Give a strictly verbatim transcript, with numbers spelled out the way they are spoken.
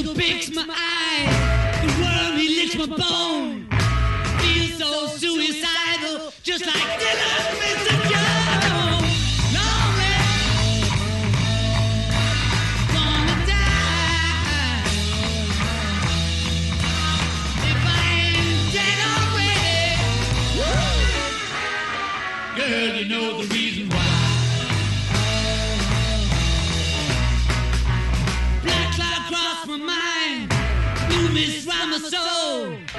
eagle picks my eye. The worm, he licks my bone. Feel so suicidal, just like Dylan, Mister Jones. Lonely, wanna die. If I ain't dead already, girl, you know the reason why. Black cloud crossed my mind, blue mist round my soul.